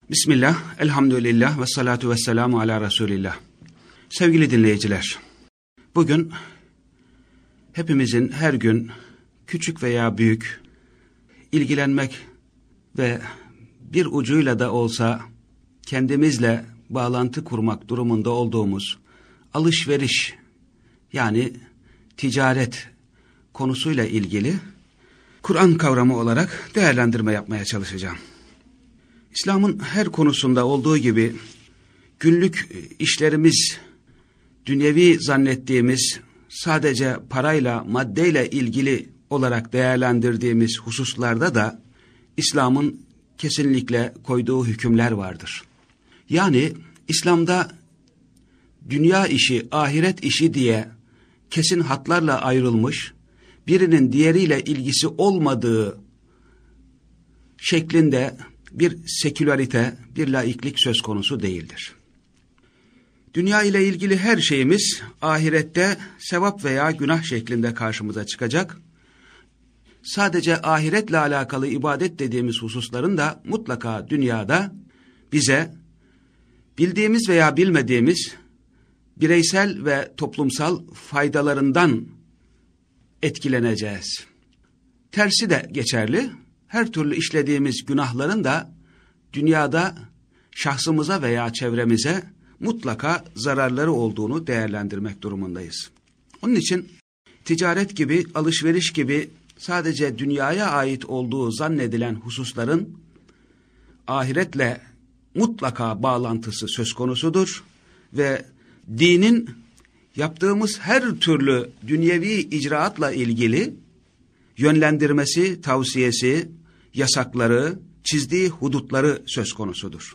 Bismillah, elhamdülillah ve salatu ve selamu ala Resulillah. Sevgili dinleyiciler, bugün hepimizin her gün küçük veya büyük ilgilenmek ve bir ucuyla da olsa kendimizle bağlantı kurmak durumunda olduğumuz alışveriş, yani ticaret konusuyla ilgili Kur'an kavramı olarak değerlendirme yapmaya çalışacağım. İslam'ın her konusunda olduğu gibi günlük işlerimiz, dünyevi zannettiğimiz, sadece parayla, maddeyle ilgili olarak değerlendirdiğimiz hususlarda da İslam'ın kesinlikle koyduğu hükümler vardır. Yani İslam'da dünya işi, ahiret işi diye kesin hatlarla ayrılmış, birinin diğeriyle ilgisi olmadığı şeklinde bir sekülarite, bir laiklik söz konusu değildir. Dünya ile ilgili her şeyimiz ahirette sevap veya günah şeklinde karşımıza çıkacak. Sadece ahiretle alakalı ibadet dediğimiz hususların da mutlaka dünyada bize bildiğimiz veya bilmediğimiz bireysel ve toplumsal faydalarından etkileneceğiz. Tersi de geçerli. Her türlü işlediğimiz günahların da dünyada şahsımıza veya çevremize mutlaka zararları olduğunu değerlendirmek durumundayız. Onun için ticaret gibi, alışveriş gibi sadece dünyaya ait olduğu zannedilen hususların ahiretle mutlaka bağlantısı söz konusudur ve dinin yaptığımız her türlü dünyevi icraatla ilgili yönlendirmesi, tavsiyesi, yasakları, çizdiği hudutları söz konusudur.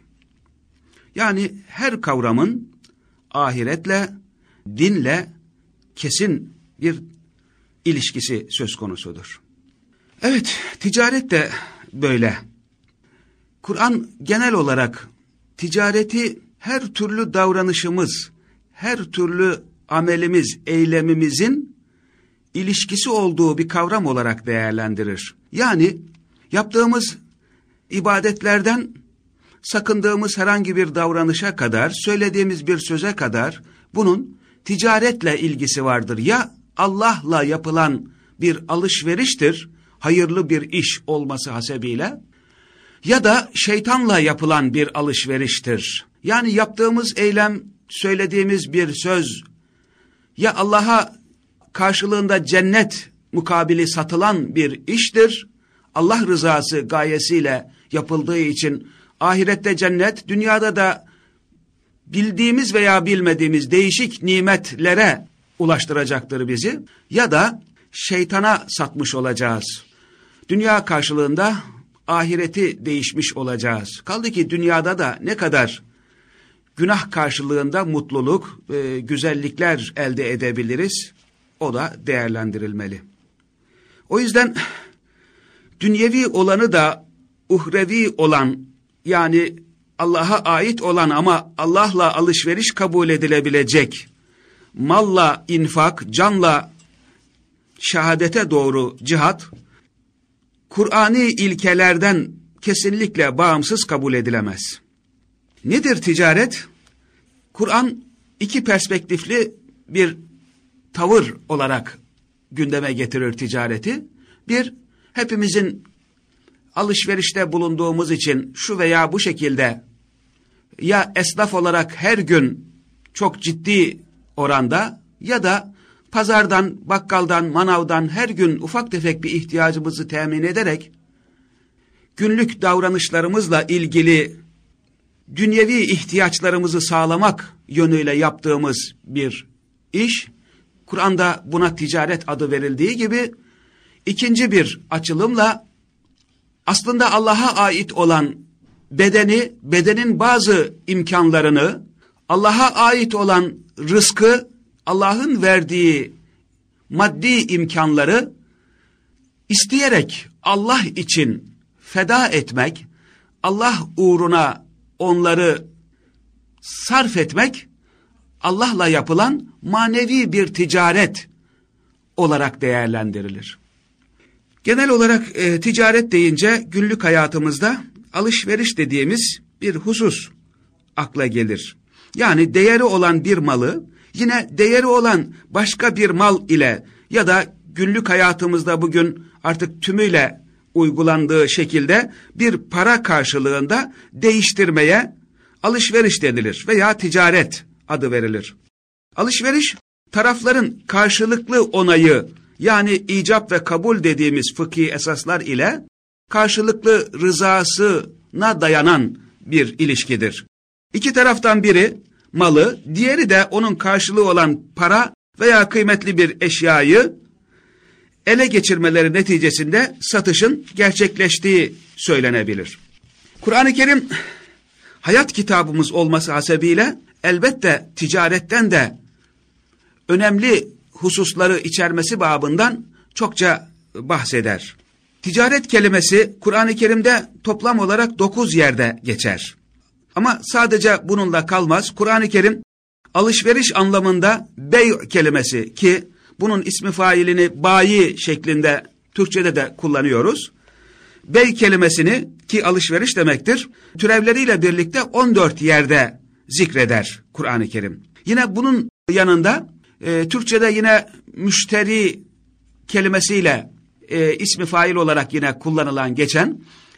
Yani her kavramın ahiretle, dinle kesin bir ilişkisi söz konusudur. Evet, ticaret de böyle. Kur'an genel olarak ticareti her türlü davranışımız, her türlü amelimiz, eylemimizin ilişkisi olduğu bir kavram olarak değerlendirir. Yani yaptığımız ibadetlerden sakındığımız herhangi bir davranışa kadar, söylediğimiz bir söze kadar bunun ticaretle ilgisi vardır. Ya Allah'la yapılan bir alışveriştir, hayırlı bir iş olması hasebiyle, ya da şeytanla yapılan bir alışveriştir. Yani yaptığımız eylem, söylediğimiz bir söz, ya Allah'a karşılığında cennet mukabili satılan bir iştir, Allah rızası gayesiyle yapıldığı için ahirette cennet, dünyada da bildiğimiz veya bilmediğimiz değişik nimetlere ulaştıracaktır bizi, ya da şeytana satmış olacağız. Dünya karşılığında ahireti değişmiş olacağız. Kaldı ki dünyada da ne kadar günah karşılığında mutluluk, güzellikler elde edebiliriz, o da değerlendirilmeli. O yüzden dünyevi olanı da uhrevi olan, yani Allah'a ait olan ama Allah'la alışveriş kabul edilebilecek, malla infak, canla şehadete doğru cihat, Kur'ani ilkelerden kesinlikle bağımsız kabul edilemez. Nedir ticaret? Kur'an iki perspektifli bir tavır olarak gündeme getirir ticareti. Bir, hepimizin alışverişte bulunduğumuz için şu veya bu şekilde ya esnaf olarak her gün çok ciddi oranda ya da pazardan, bakkaldan, manavdan her gün ufak tefek bir ihtiyacımızı temin ederek günlük davranışlarımızla ilgili dünyevi ihtiyaçlarımızı sağlamak yönüyle yaptığımız bir iş, Kur'an'da buna ticaret adı verildiği gibi, ikinci bir açılımla aslında Allah'a ait olan bedenin bazı imkanlarını, Allah'a ait olan rızkı, Allah'ın verdiği maddi imkanları isteyerek Allah için feda etmek, Allah uğruna onları sarf etmek, Allah'la yapılan manevi bir ticaret olarak değerlendirilir. Genel olarak ticaret deyince günlük hayatımızda alışveriş dediğimiz bir husus akla gelir. Yani değeri olan bir malı yine değeri olan başka bir mal ile ya da günlük hayatımızda bugün artık tümüyle uygulandığı şekilde bir para karşılığında değiştirmeye alışveriş denilir veya ticaret adı verilir. Alışveriş, tarafların karşılıklı onayı, yani icap ve kabul dediğimiz fıkhi esaslar ile karşılıklı rızasına dayanan bir ilişkidir. İki taraftan biri malı, diğeri de onun karşılığı olan para veya kıymetli bir eşyayı ele geçirmeleri neticesinde satışın gerçekleştiği söylenebilir. Kur'an-ı Kerim hayat kitabımız olması hasebiyle elbette ticaretten de önemli hususları içermesi babından çokça bahseder. Ticaret kelimesi Kur'an-ı Kerim'de toplam olarak 9 yerde geçer. Ama sadece bununla kalmaz. Kur'an-ı Kerim alışveriş anlamında bey kelimesi, ki bunun ismi failini bayi şeklinde Türkçe'de de kullanıyoruz. Bey kelimesini, ki alışveriş demektir, türevleriyle birlikte 14 yerde zikreder Kur'an-ı Kerim. Yine bunun yanında Türkçe'de yine müşteri kelimesiyle ismi fail olarak yine kullanılan geçen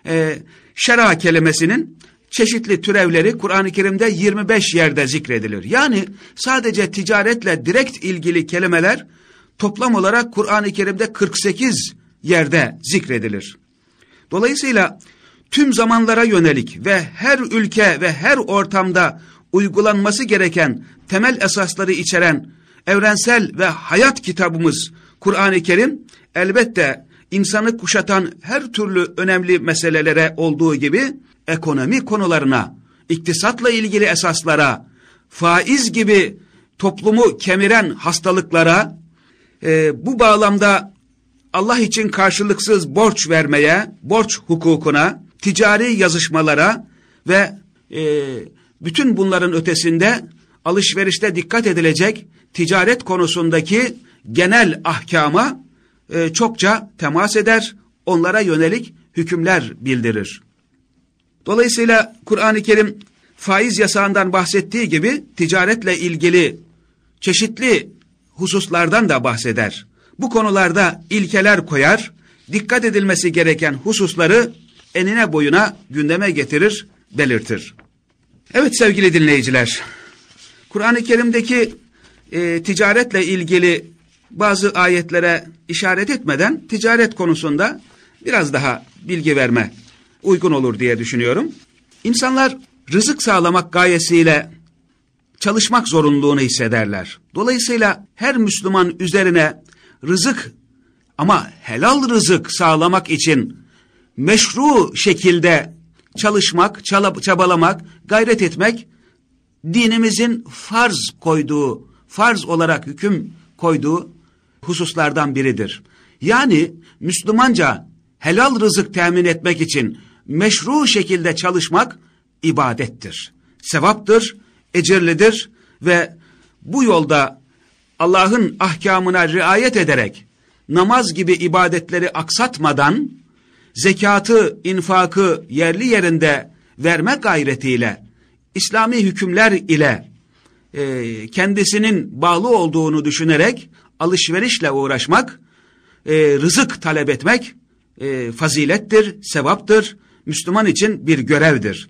şera kelimesinin çeşitli türevleri Kur'an-ı Kerim'de 25 yerde zikredilir. Yani sadece ticaretle direkt ilgili kelimeler toplam olarak Kur'an-ı Kerim'de 48 yerde zikredilir. Dolayısıyla tüm zamanlara yönelik ve her ülke ve her ortamda uygulanması gereken temel esasları içeren evrensel ve hayat kitabımız Kur'an-ı Kerim elbette insanı kuşatan her türlü önemli meselelere olduğu gibi ekonomi konularına, iktisatla ilgili esaslara, faiz gibi toplumu kemiren hastalıklara, bu bağlamda Allah için karşılıksız borç vermeye, borç hukukuna, ticari yazışmalara ve bütün bunların ötesinde alışverişte dikkat edilecek ticaret konusundaki genel ahkama çokça temas eder, onlara yönelik hükümler bildirir. Dolayısıyla Kur'an-ı Kerim faiz yasağından bahsettiği gibi ticaretle ilgili çeşitli hususlardan da bahseder. Bu konularda ilkeler koyar, dikkat edilmesi gereken hususları enine boyuna gündeme getirir, belirtir. Evet sevgili dinleyiciler, Kur'an-ı Kerim'deki ticaretle ilgili bazı ayetlere işaret etmeden ticaret konusunda biraz daha bilgi verme uygun olur diye düşünüyorum. İnsanlar rızık sağlamak gayesiyle çalışmak zorunluluğunu hissederler. Dolayısıyla her Müslüman üzerine rızık, ama helal rızık sağlamak için meşru şekilde çalışmak, çabalamak, gayret etmek dinimizin farz olarak hüküm koyduğu hususlardan biridir. Yani Müslümanca helal rızık temin etmek için meşru şekilde çalışmak ibadettir, sevaptır, ecirlidir ve bu yolda Allah'ın ahkamına riayet ederek namaz gibi ibadetleri aksatmadan zekatı, infakı yerli yerinde verme gayretiyle, İslami hükümler ile kendisinin bağlı olduğunu düşünerek alışverişle uğraşmak, rızık talep etmek fazilettir, sevaptır, Müslüman için bir görevdir.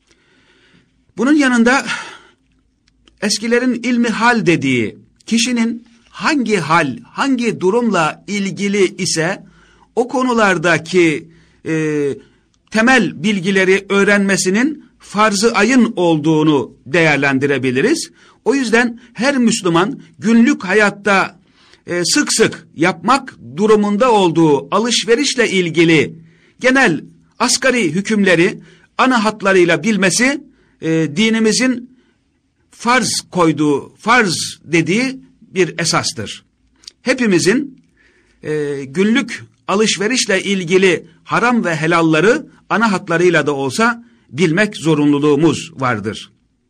Bunun yanında eskilerin ilmi hal dediği, kişinin hangi hal, hangi durumla ilgili ise o konulardaki temel bilgileri öğrenmesinin farz-ı ayın olduğunu değerlendirebiliriz. O yüzden her Müslüman günlük hayatta sık sık yapmak durumunda olduğu alışverişle ilgili genel asgari hükümleri ana hatlarıyla bilmesi dinimizin farz dediği bir esastır. Hepimizin günlük alışverişle ilgili haram ve helalları ana hatlarıyla da olsa bilmek zorunluluğumuz vardır.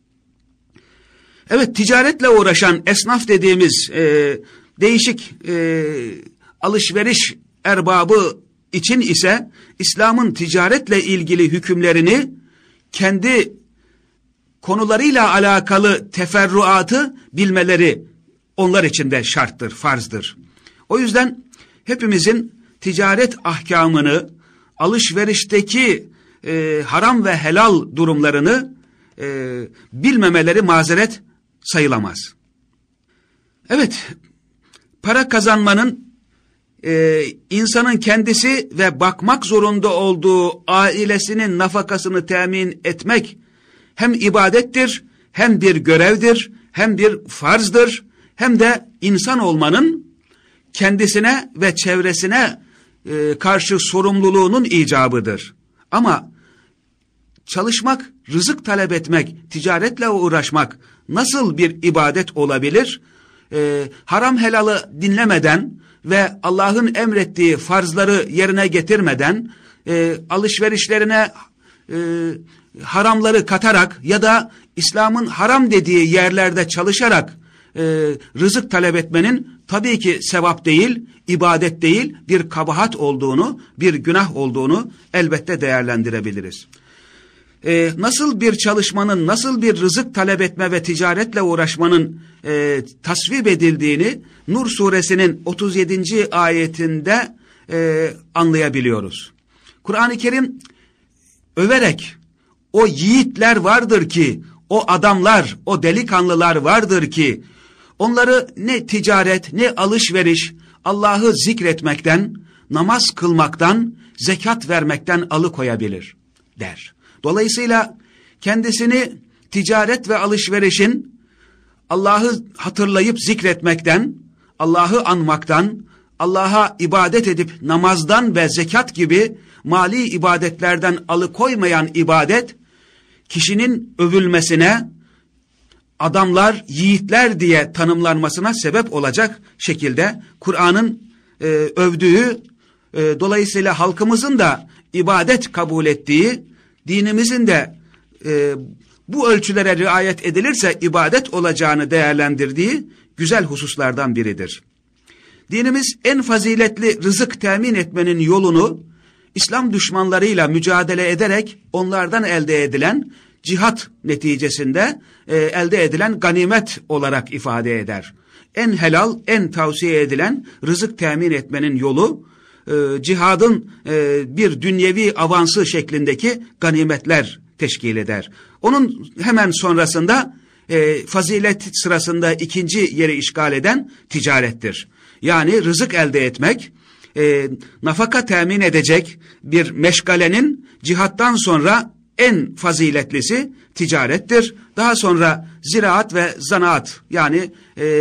Evet, ticaretle uğraşan esnaf dediğimiz değişik alışveriş erbabı için ise İslam'ın ticaretle ilgili hükümlerini kendi konularıyla alakalı teferruatı bilmeleri onlar için de şarttır, farzdır. O yüzden hepimizin ticaret ahkamını, alışverişteki haram ve helal durumlarını bilmemeleri mazeret sayılamaz. Evet, para kazanmanın insanın kendisi ve bakmak zorunda olduğu ailesinin nafakasını temin etmek hem ibadettir, hem bir görevdir, hem bir farzdır, hem de insan olmanın kendisine ve çevresine karşı sorumluluğunun icabıdır. Ama çalışmak, rızık talep etmek, ticaretle uğraşmak nasıl bir ibadet olabilir? Haram helalı dinlemeden ve Allah'ın emrettiği farzları yerine getirmeden, alışverişlerine haramları katarak ya da İslam'ın haram dediği yerlerde çalışarak rızık talep etmenin tabii ki sevap değil, ibadet değil, bir kabahat olduğunu, bir günah olduğunu elbette değerlendirebiliriz. Nasıl bir çalışmanın, nasıl bir rızık talep etme ve ticaretle uğraşmanın tasvip edildiğini Nur suresinin 37. ayetinde anlayabiliyoruz. Kur'an-ı Kerim överek o yiğitler vardır ki, o adamlar, o delikanlılar vardır ki, onları ne ticaret, ne alışveriş, Allah'ı zikretmekten, namaz kılmaktan, zekat vermekten alıkoyabilir der. Dolayısıyla kendisini ticaret ve alışverişin Allah'ı hatırlayıp zikretmekten, Allah'ı anmaktan, Allah'a ibadet edip namazdan ve zekat gibi mali ibadetlerden alıkoymayan ibadet, kişinin övülmesine, adamlar, yiğitler diye tanımlanmasına sebep olacak şekilde Kur'an'ın övdüğü, dolayısıyla halkımızın da ibadet kabul ettiği, dinimizin de bu ölçülere riayet edilirse ibadet olacağını değerlendirdiği güzel hususlardan biridir. Dinimiz en faziletli rızık temin etmenin yolunu İslam düşmanlarıyla mücadele ederek onlardan elde edilen cihat neticesinde elde edilen ganimet olarak ifade eder. En helal, en tavsiye edilen rızık temin etmenin yolu cihadın bir dünyevi avansı şeklindeki ganimetler teşkil eder. Onun hemen sonrasında fazilet sırasında ikinci yeri işgal eden ticarettir. Yani rızık elde etmek, nafaka temin edecek bir meşgalenin cihattan sonra en faziletlisi ticarettir. Daha sonra ziraat ve zanaat yani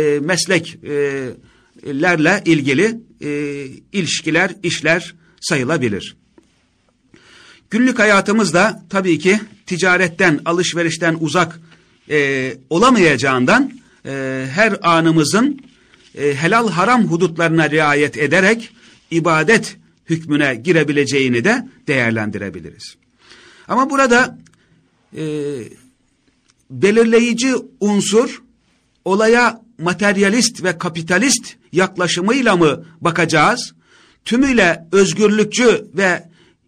mesleklerle ilgili ilişkiler, işler sayılabilir. Günlük hayatımızda tabii ki ticaretten, alışverişten uzak olamayacağından her anımızın helal haram hudutlarına riayet ederek ibadet hükmüne girebileceğini de değerlendirebiliriz. Ama burada belirleyici unsur olaya materyalist ve kapitalist yaklaşımıyla mı bakacağız? Tümüyle özgürlükçü ve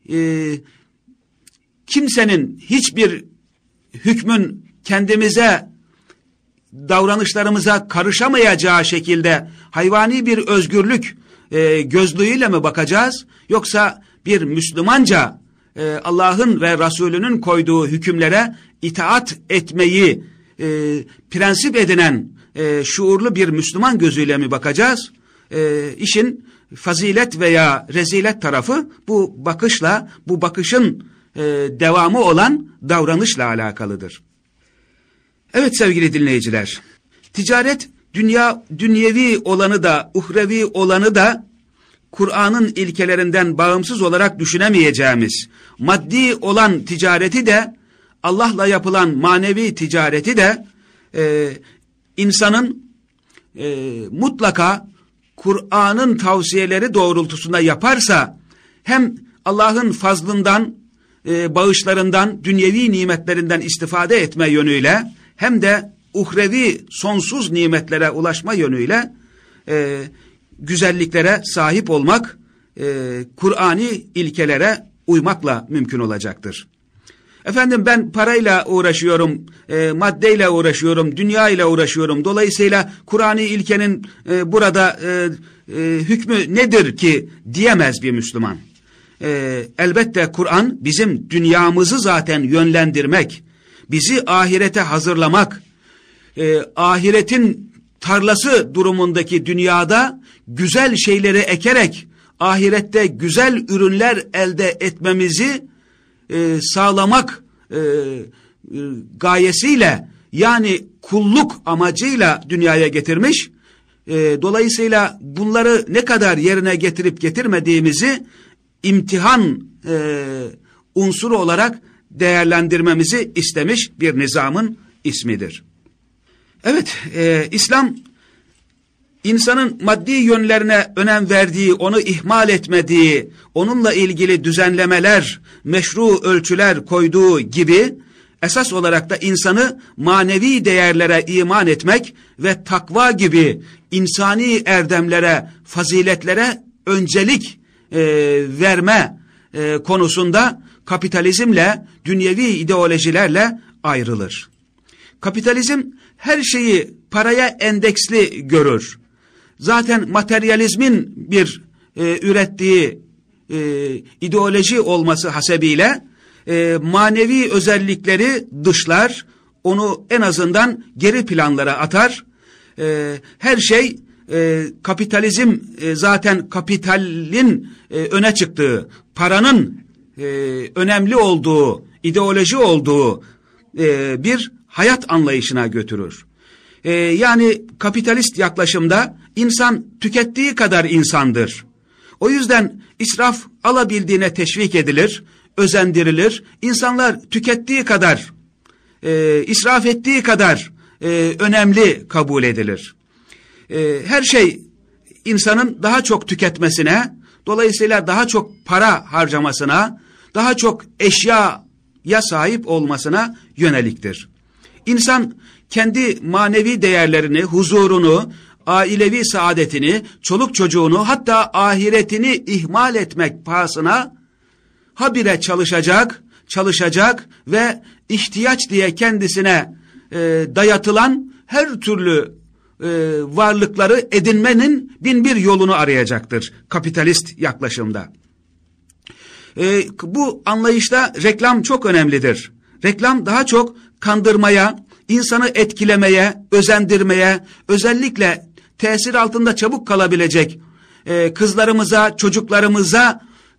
kimsenin hiçbir hükmün kendimize, davranışlarımıza karışamayacağı şekilde hayvani bir özgürlük gözlüğüyle mi bakacağız? Yoksa bir Müslümanca Allah'ın ve Resulünün koyduğu hükümlere itaat etmeyi prensip edinen şuurlu bir Müslüman gözüyle mi bakacağız? İşin fazilet veya rezilet tarafı bu bakışla, bu bakışın devamı olan davranışla alakalıdır. Evet sevgili dinleyiciler, ticaret dünyevi olanı da, uhrevi olanı da Kur'an'ın ilkelerinden bağımsız olarak düşünemeyeceğimiz, maddi olan ticareti de, Allah'la yapılan manevi ticareti de insanın mutlaka Kur'an'ın tavsiyeleri doğrultusunda yaparsa hem Allah'ın fazlından, bağışlarından, dünyevi nimetlerinden istifade etme yönüyle hem de uhrevi sonsuz nimetlere ulaşma yönüyle güzelliklere sahip olmak, Kur'ani ilkelere uymakla mümkün olacaktır. Efendim ben parayla uğraşıyorum, maddeyle uğraşıyorum, dünya ile uğraşıyorum. Dolayısıyla Kur'an-ı İlke'nin burada hükmü nedir ki diyemez bir Müslüman. Elbette Kur'an bizim dünyamızı zaten yönlendirmek, bizi ahirete hazırlamak, ahiretin tarlası durumundaki dünyada güzel şeyleri ekerek ahirette güzel ürünler elde etmemizi sağlamak gayesiyle, yani kulluk amacıyla dünyaya getirmiş. Dolayısıyla bunları ne kadar yerine getirip getirmediğimizi imtihan unsuru olarak değerlendirmemizi istemiş bir nizamın ismidir. Evet, İslam insanın maddi yönlerine önem verdiği, onu ihmal etmediği, onunla ilgili düzenlemeler, meşru ölçüler koyduğu gibi esas olarak da insanı manevi değerlere iman etmek ve takva gibi insani erdemlere, faziletlere öncelik verme konusunda kapitalizmle, dünyevi ideolojilerle ayrılır. Kapitalizm her şeyi paraya endeksli görür. Zaten materyalizmin bir ürettiği ideoloji olması hasebiyle manevi özellikleri dışlar, onu en azından geri planlara atar. Her şey kapitalizm zaten kapitalin öne çıktığı, paranın önemli olduğu, ideoloji olduğu bir hayat anlayışına götürür. Yani kapitalist yaklaşımda insan tükettiği kadar insandır. O yüzden israf alabildiğine teşvik edilir, özendirilir. İnsanlar tükettiği kadar, israf ettiği kadar önemli kabul edilir. Her şey insanın daha çok tüketmesine, dolayısıyla daha çok para harcamasına, daha çok eşyaya sahip olmasına yöneliktir. İnsan kendi manevi değerlerini, huzurunu, ailevi saadetini, çoluk çocuğunu, hatta ahiretini ihmal etmek pahasına habire çalışacak ve ihtiyaç diye kendisine dayatılan her türlü varlıkları edinmenin bin bir yolunu arayacaktır kapitalist yaklaşımda. Bu anlayışta reklam çok önemlidir. Reklam daha çok kandırmaya, insanı etkilemeye, özendirmeye, özellikle tesir altında çabuk kalabilecek kızlarımıza, çocuklarımıza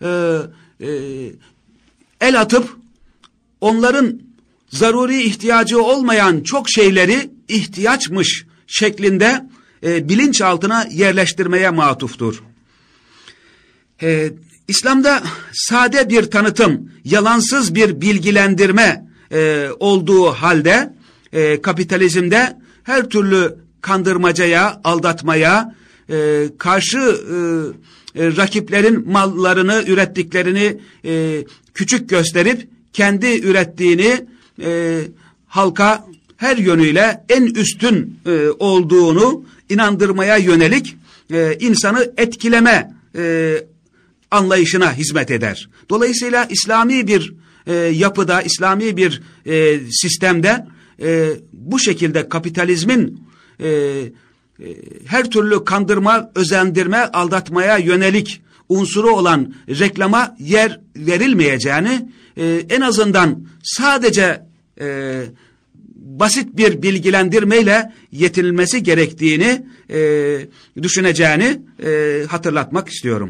el atıp onların zaruri ihtiyacı olmayan çok şeyleri ihtiyaçmış şeklinde bilinçaltına yerleştirmeye matuftur. İslam'da sade bir tanıtım, yalansız bir bilgilendirme olduğu halde kapitalizmde her türlü kandırmacaya, aldatmaya karşı rakiplerin mallarını, ürettiklerini küçük gösterip kendi ürettiğini halka her yönüyle en üstün olduğunu inandırmaya yönelik insanı etkileme anlayışına hizmet eder. Dolayısıyla İslami bir yapıda, İslami bir sistemde bu şekilde kapitalizmin her türlü kandırma, özendirme, aldatmaya yönelik unsuru olan reklama yer verilmeyeceğini, en azından sadece basit bir bilgilendirmeyle yetinilmesi gerektiğini düşüneceğini hatırlatmak istiyorum.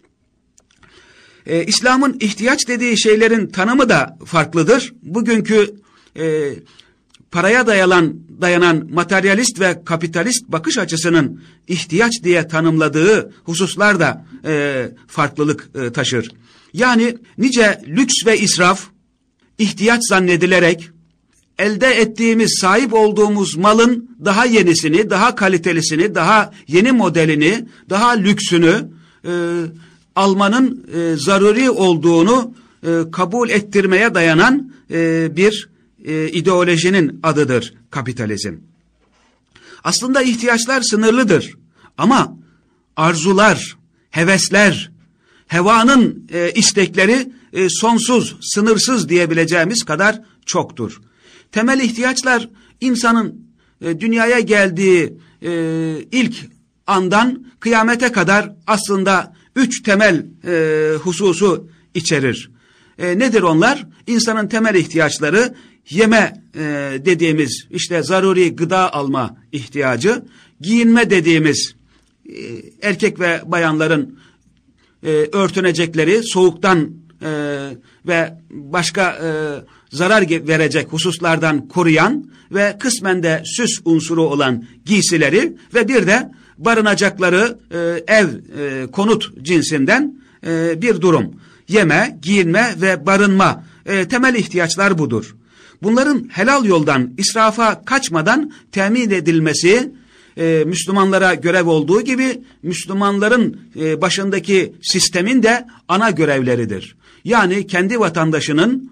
İslam'ın ihtiyaç dediği şeylerin tanımı da farklıdır. Bugünkü paraya dayanan materyalist ve kapitalist bakış açısının ihtiyaç diye tanımladığı hususlar da farklılık taşır. Yani nice lüks ve israf ihtiyaç zannedilerek elde ettiğimiz, sahip olduğumuz malın daha yenisini, daha kalitelisini, daha yeni modelini, daha lüksünü almanın zaruri olduğunu kabul ettirmeye dayanan bir ideolojinin adıdır kapitalizm. Aslında ihtiyaçlar sınırlıdır ama arzular, hevesler, hevanın istekleri sonsuz, sınırsız diyebileceğimiz kadar çoktur. Temel ihtiyaçlar insanın dünyaya geldiği ilk andan kıyamete kadar aslında 3 temel hususu içerir. Nedir onlar? İnsanın temel ihtiyaçları yeme dediğimiz işte zaruri gıda alma ihtiyacı, giyinme dediğimiz erkek ve bayanların örtünecekleri soğuktan ve başka zarar verecek hususlardan koruyan ve kısmen de süs unsuru olan giysileri ve bir de barınacakları ev, konut cinsinden bir durum. Yeme, giyinme ve barınma temel ihtiyaçlar budur. Bunların helal yoldan, israfa kaçmadan temin edilmesi Müslümanlara görev olduğu gibi Müslümanların başındaki sistemin de ana görevleridir. Yani kendi vatandaşının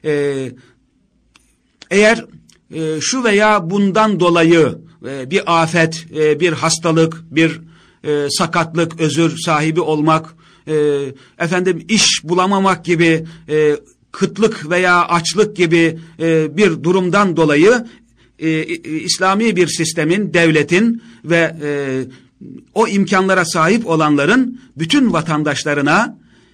eğer şu veya bundan dolayı bir afet, bir hastalık, bir sakatlık, özür sahibi olmak, iş bulamamak gibi, kıtlık veya açlık gibi bir durumdan dolayı İslami bir sistemin, devletin ve o imkanlara sahip olanların bütün vatandaşlarına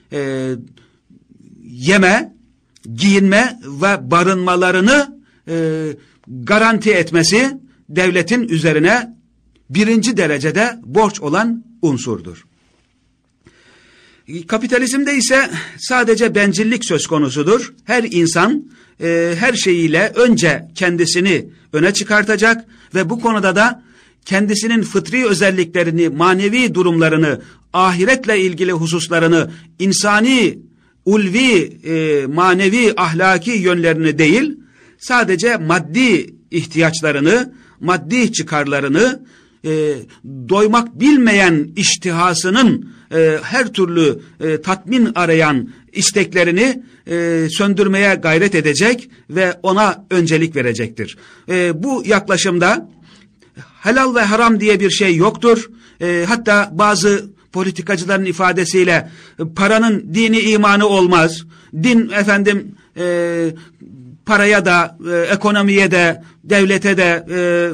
yeme, giyinme ve barınmalarını garanti etmesi devletin üzerine birinci derecede borç olan unsurdur. Kapitalizmde ise sadece bencillik söz konusudur. Her insan her şeyiyle önce kendisini öne çıkartacak ve bu konuda da kendisinin fıtri özelliklerini, manevi durumlarını, ahiretle ilgili hususlarını, insani, ulvi, manevi, ahlaki yönlerini değil, sadece maddi ihtiyaçlarını, maddi çıkarlarını, doymak bilmeyen iştihasının her türlü tatmin arayan isteklerini söndürmeye gayret edecek ve ona öncelik verecektir. Bu yaklaşımda helal ve haram diye bir şey yoktur. Hatta bazı politikacıların ifadesiyle paranın dini imanı olmaz. Din paraya da, ekonomiye de, devlete de,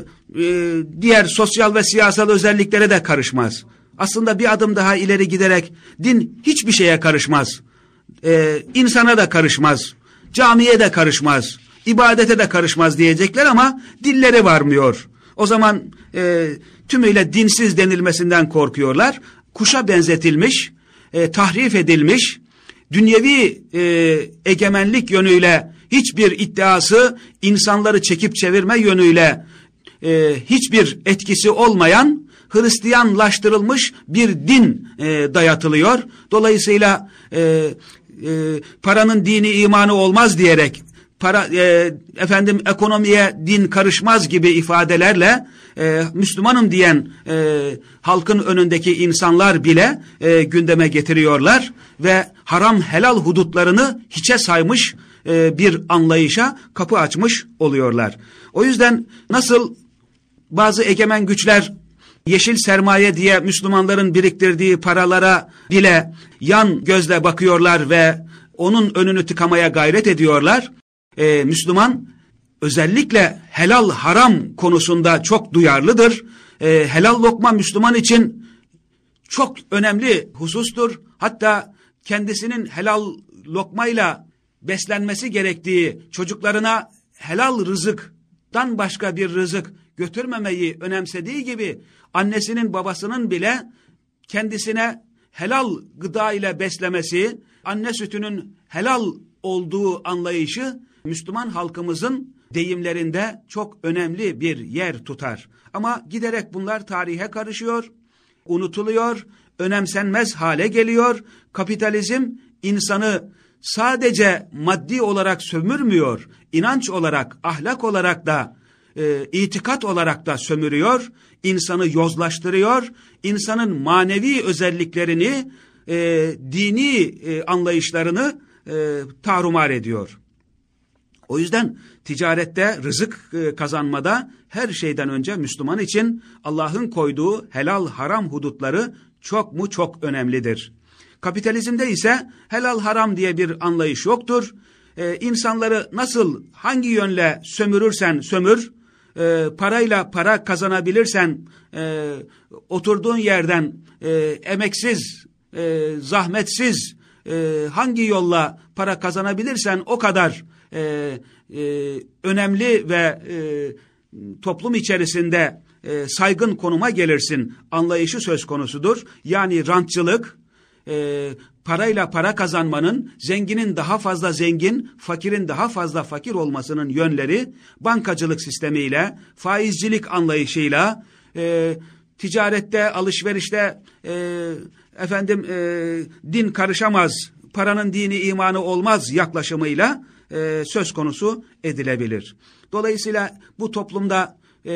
diğer sosyal ve siyasal özelliklere de karışmaz. Aslında bir adım daha ileri giderek din hiçbir şeye karışmaz. İnsana da karışmaz. Camiye de karışmaz. İbadete de karışmaz diyecekler ama dilleri varmıyor. O zaman tümüyle dinsiz denilmesinden korkuyorlar. Kuşa benzetilmiş, tahrif edilmiş, dünyevi egemenlik yönüyle hiçbir iddiası, insanları çekip çevirme yönüyle hiçbir etkisi olmayan, Hristiyanlaştırılmış bir din dayatılıyor. Dolayısıyla paranın dini imanı olmaz diyerek ekonomiye din karışmaz gibi ifadelerle Müslümanım diyen halkın önündeki insanlar bile gündeme getiriyorlar ve haram helal hudutlarını hiçe saymış bir anlayışa kapı açmış oluyorlar. O yüzden nasıl bazı egemen güçler yeşil sermaye diye Müslümanların biriktirdiği paralara bile yan gözle bakıyorlar ve onun önünü tıkamaya gayret ediyorlar. Müslüman özellikle helal haram konusunda çok duyarlıdır. Helal lokma Müslüman için çok önemli husustur. Hatta kendisinin helal lokmayla beslenmesi gerektiği, çocuklarına helal rızıktan başka bir rızık götürmemeyi önemsediği gibi annesinin babasının bile kendisine helal gıda ile beslemesi, anne sütünün helal olduğu anlayışı Müslüman halkımızın deyimlerinde çok önemli bir yer tutar. Ama giderek bunlar tarihe karışıyor, unutuluyor, önemsenmez hale geliyor. Kapitalizm insanı sadece maddi olarak sömürmüyor, inanç olarak, ahlak olarak da, itikat olarak da sömürüyor, insanı yozlaştırıyor, insanın manevi özelliklerini, dini anlayışlarını tarumar ediyor. O yüzden ticarette, rızık kazanmada her şeyden önce Müslüman için Allah'ın koyduğu helal haram hudutları çok mu çok önemlidir. Kapitalizmde ise helal haram diye bir anlayış yoktur. İnsanları nasıl, hangi yönle sömürürsen sömür, parayla para kazanabilirsen oturduğun yerden emeksiz, zahmetsiz hangi yolla para kazanabilirsen o kadar önemli ve toplum içerisinde saygın konuma gelirsin anlayışı söz konusudur. Yani rantçılık, parayla para kazanmanın, zenginin daha fazla zengin, fakirin daha fazla fakir olmasının yönleri, bankacılık sistemiyle, faizcilik anlayışıyla, ticarette, alışverişte, din karışamaz, paranın dini imanı olmaz yaklaşımıyla söz konusu edilebilir. Dolayısıyla bu toplumda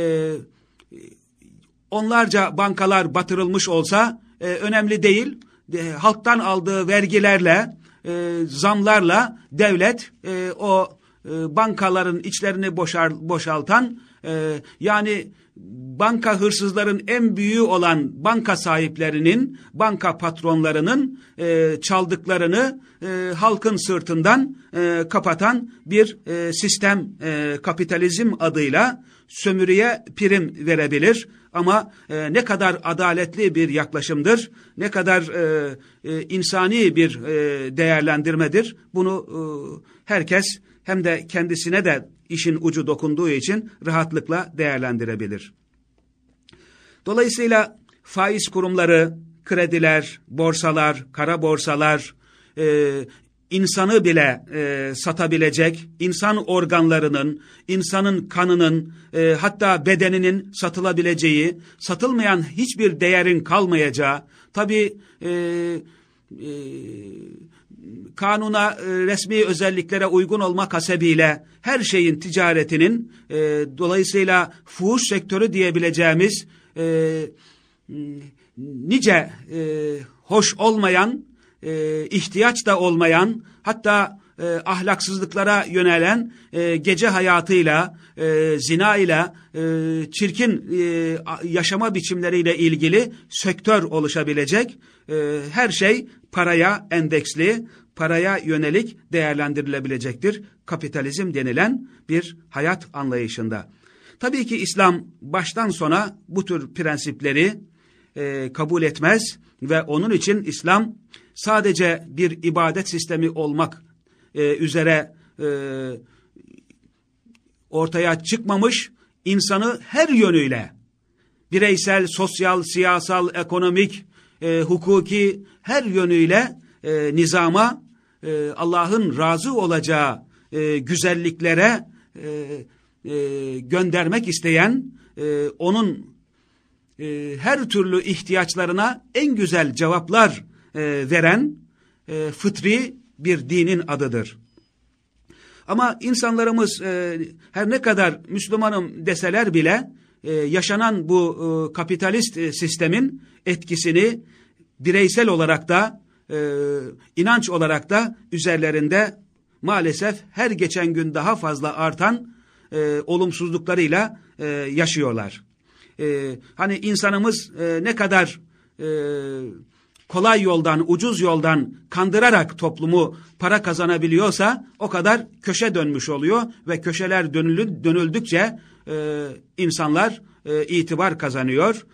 onlarca bankalar batırılmış olsa önemli değil. Halktan aldığı vergilerle, zamlarla devlet o bankaların içlerini boşaltan, yani banka hırsızların en büyüğü olan banka sahiplerinin, banka patronlarının çaldıklarını halkın sırtından kapatan bir sistem, kapitalizm adıyla sömürüye prim verebilir. Ama ne kadar adaletli bir yaklaşımdır, ne kadar insani bir değerlendirmedir, bunu herkes hem de kendisine de işin ucu dokunduğu için rahatlıkla değerlendirebilir. Dolayısıyla faiz kurumları, krediler, borsalar, kara borsalar, insanı bile satabilecek, insan organlarının, insanın kanının, hatta bedeninin satılabileceği, satılmayan hiçbir değerin kalmayacağı, tabii kanuna, resmi özelliklere uygun olmak hasebiyle her şeyin ticaretinin, dolayısıyla fuhuş sektörü diyebileceğimiz nice hoş olmayan, ihtiyaç da olmayan, hatta ahlaksızlıklara yönelen gece hayatıyla, zina ile, çirkin yaşama biçimleriyle ilgili sektör oluşabilecek. Her şey paraya endeksli, paraya yönelik değerlendirilebilecektir. Kapitalizm denilen bir hayat anlayışında. Tabii ki İslam baştan sona bu tür prensipleri kabul etmez ve onun için İslam sadece bir ibadet sistemi olmak üzere ortaya çıkmamış, insanı her yönüyle, bireysel, sosyal, siyasal, ekonomik, hukuki her yönüyle nizama, Allah'ın razı olacağı güzelliklere göndermek isteyen, onun her türlü ihtiyaçlarına en güzel cevaplar veren fıtri bir dinin adıdır. Ama insanlarımız her ne kadar Müslümanım deseler bile yaşanan bu kapitalist sistemin etkisini bireysel olarak da inanç olarak da üzerlerinde maalesef her geçen gün daha fazla artan olumsuzluklarıyla yaşıyorlar. Hani insanımız ne kadar kolay yoldan, ucuz yoldan kandırarak toplumu para kazanabiliyorsa o kadar köşe dönmüş oluyor ve köşeler dönüldükçe insanlar itibar kazanıyor,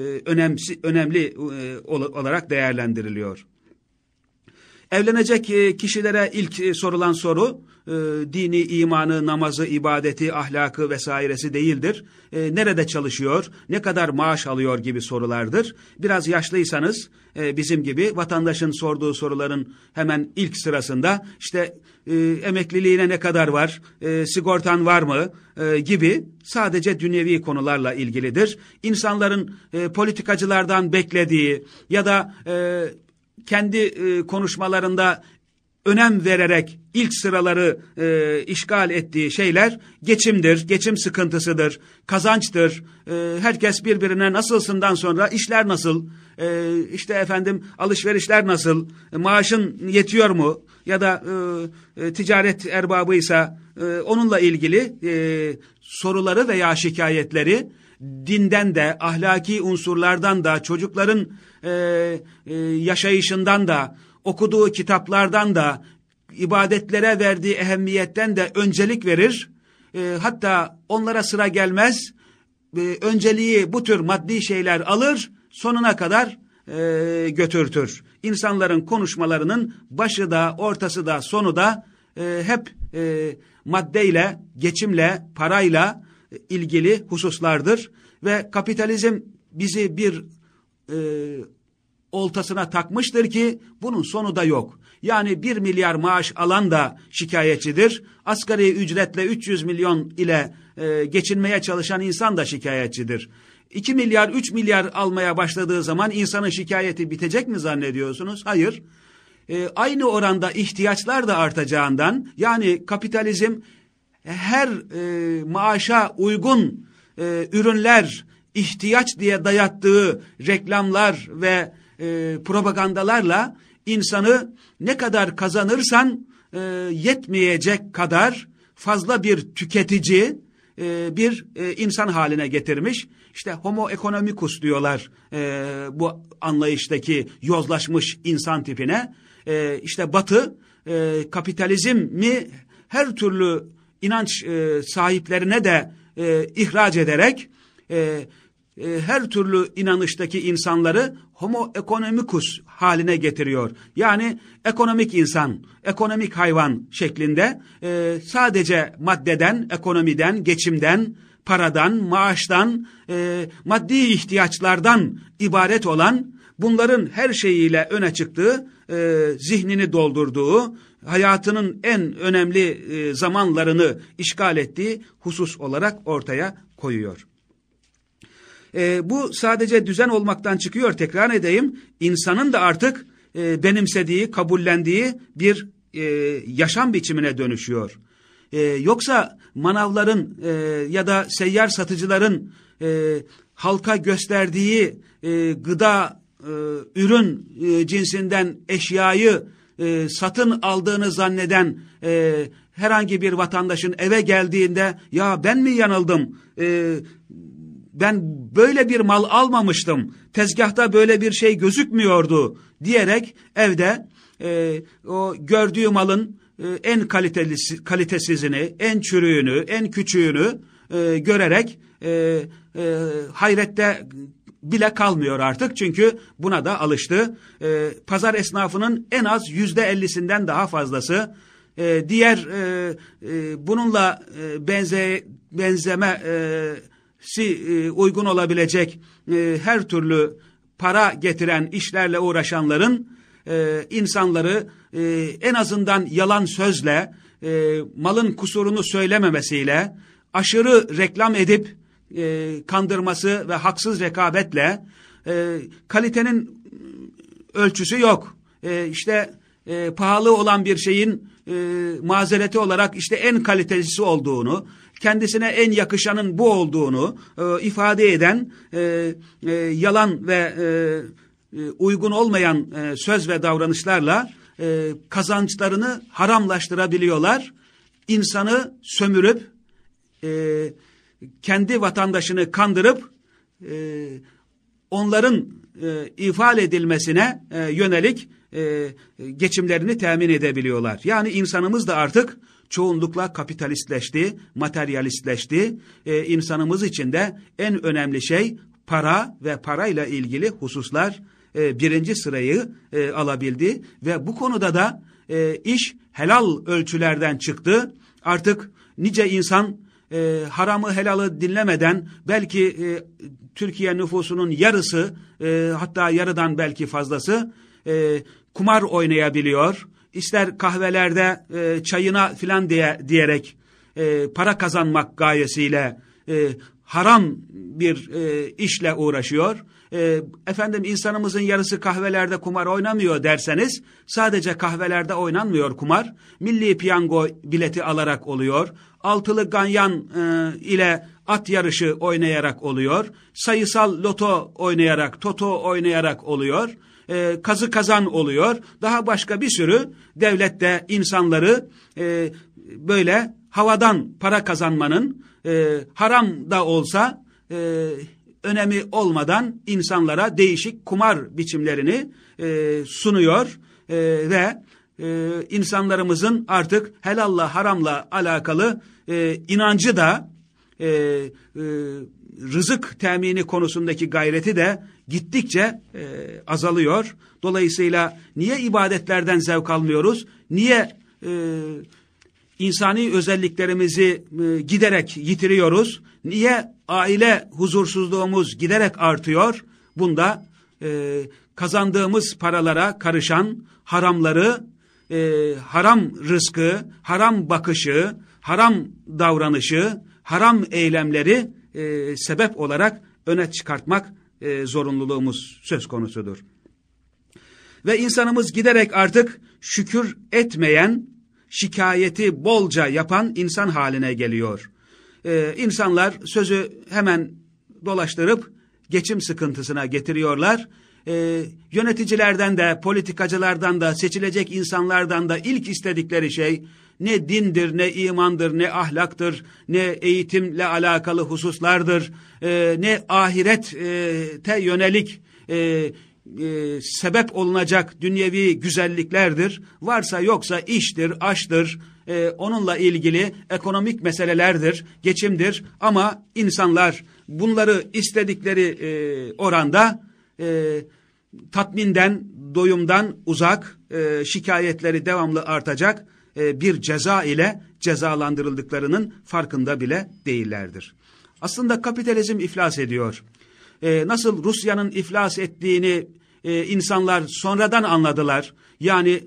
önemli olarak değerlendiriliyor. Evlenecek kişilere ilk sorulan soru dini, imanı, namazı, ibadeti, ahlakı vesairesi değildir. Nerede çalışıyor, ne kadar maaş alıyor gibi sorulardır. Biraz yaşlıysanız bizim gibi vatandaşın sorduğu soruların hemen ilk sırasında işte emekliliğine ne kadar var, sigortan var mı gibi sadece dünyevi konularla ilgilidir. İnsanların politikacılardan beklediği ya da kendi konuşmalarında önem vererek ilk sıraları işgal ettiği şeyler geçimdir, geçim sıkıntısıdır, kazançtır. Herkes birbirine nasılsından sonra işler nasıl, işte alışverişler nasıl, maaşın yetiyor mu ya da ticaret erbabıysa onunla ilgili soruları veya şikayetleri dinden de, ahlaki unsurlardan da, çocukların yaşayışından da, okuduğu kitaplardan da, ibadetlere verdiği ehemmiyetten de öncelik verir. Hatta onlara sıra gelmez, önceliği bu tür maddi şeyler alır, sonuna kadar götürtür. İnsanların konuşmalarının başı da, ortası da, sonu da hep maddeyle, geçimle, parayla ilgili hususlardır. Ve kapitalizm bizi bir oltasına takmıştır ki bunun sonu da yok. Yani 1 milyar maaş alan da şikayetçidir. Asgari ücretle 300 milyon ile geçinmeye çalışan insan da şikayetçidir. 2 milyar, 3 milyar almaya başladığı zaman insanın şikayeti bitecek mi zannediyorsunuz? Hayır. Aynı oranda ihtiyaçlar da artacağından, yani kapitalizm her maaşa uygun ürünler, ihtiyaç diye dayattığı reklamlar ve propagandalarla insanı ne kadar kazanırsan yetmeyecek kadar fazla bir tüketici bir insan haline getirmiş. İşte homo economicus diyorlar bu anlayıştaki yozlaşmış insan tipine. İşte Batı kapitalizmi her türlü inanç sahiplerine de ihraç ederek her türlü inanıştaki insanları homo economicus haline getiriyor. Yani ekonomik insan, ekonomik hayvan şeklinde sadece maddeden, ekonomiden, geçimden, paradan, maaştan, maddi ihtiyaçlardan ibaret olan, bunların her şeyiyle öne çıktığı, zihnini doldurduğu, hayatının en önemli zamanlarını işgal ettiği husus olarak ortaya koyuyor. Bu sadece düzen olmaktan çıkıyor, tekrar edeyim, insanın da artık benimsediği, kabullendiği bir yaşam biçimine dönüşüyor. Yoksa manavların ya da seyyar satıcıların halka gösterdiği gıda, ürün cinsinden eşyayı satın aldığını zanneden herhangi bir vatandaşın eve geldiğinde, ya ben mi yanıldım, ben böyle bir mal almamıştım, tezgahta böyle bir şey gözükmüyordu diyerek evde o gördüğü malın en kalitesizini, en çürüğünü, en küçüğünü görerek hayrette bile kalmıyor artık, çünkü buna da alıştı. Pazar esnafının en az %50'sinden daha fazlası, diğer bununla benzemesi uygun olabilecek her türlü para getiren işlerle uğraşanların insanları en azından yalan sözle, malın kusurunu söylememesiyle, aşırı reklam edip kandırması ve haksız rekabetle, kalitenin ölçüsü yok. Pahalı olan bir şeyin mazereti olarak işte en kalitelisi olduğunu, kendisine en yakışanın bu olduğunu ifade eden yalan ve uygun olmayan söz ve davranışlarla kazançlarını haramlaştırabiliyorlar. İnsanı sömürüp kendi vatandaşını kandırıp onların ifade edilmesine yönelik geçimlerini temin edebiliyorlar. Yani insanımız da artık çoğunlukla kapitalistleşti, materyalistleşti. İnsanımız için de en önemli şey para ve parayla ilgili hususlar birinci sırayı alabildi ve bu konuda da iş helal ölçülerden çıktı. Artık nice insan haramı helalı dinlemeden belki Türkiye nüfusunun yarısı, hatta yarıdan belki fazlası kumar oynayabiliyor. İster kahvelerde çayına filan diyerek para kazanmak gayesiyle haram bir işle uğraşıyor. İnsanımızın yarısı kahvelerde kumar oynamıyor derseniz, sadece kahvelerde oynanmıyor kumar. Milli piyango bileti alarak oluyor. Altılı ganyan ile at yarışı oynayarak oluyor. Sayısal loto oynayarak, toto oynayarak oluyor. Kazı kazan oluyor. Daha başka bir sürü, devlet de insanları böyle havadan para kazanmanın, haram da olsa önemi olmadan insanlara değişik kumar biçimlerini sunuyor ve insanlarımızın artık helalla haramla alakalı inancı da rızık temini konusundaki gayreti de gittikçe azalıyor. Dolayısıyla niye ibadetlerden zevk almıyoruz? Niye insani özelliklerimizi giderek yitiriyoruz? Niye aile huzursuzluğumuz giderek artıyor? Bunda kazandığımız paralara karışan haramları, haram rızkı, haram bakışı, haram davranışı, haram eylemleri sebep olarak öne çıkartmak zorunluluğumuz söz konusudur. Ve insanımız giderek artık şükür etmeyen, şikayeti bolca yapan insan haline geliyor. İnsanlar sözü hemen dolaştırıp geçim sıkıntısına getiriyorlar. Yöneticilerden de, politikacılardan da, seçilecek insanlardan da ilk istedikleri şey ne dindir, ne imandır, ne ahlaktır, ne eğitimle alakalı hususlardır, ne ahirete yönelik sebep olunacak dünyevi güzelliklerdir. Varsa yoksa iştir, aştır, onunla ilgili ekonomik meselelerdir, geçimdir. Ama insanlar bunları istedikleri oranda tatminden, doyumdan uzak, şikayetleri devamlı artacak bir ceza ile cezalandırıldıklarının farkında bile değillerdir. Aslında kapitalizm iflas ediyor. Nasıl Rusya'nın iflas ettiğini insanlar sonradan anladılar. Yani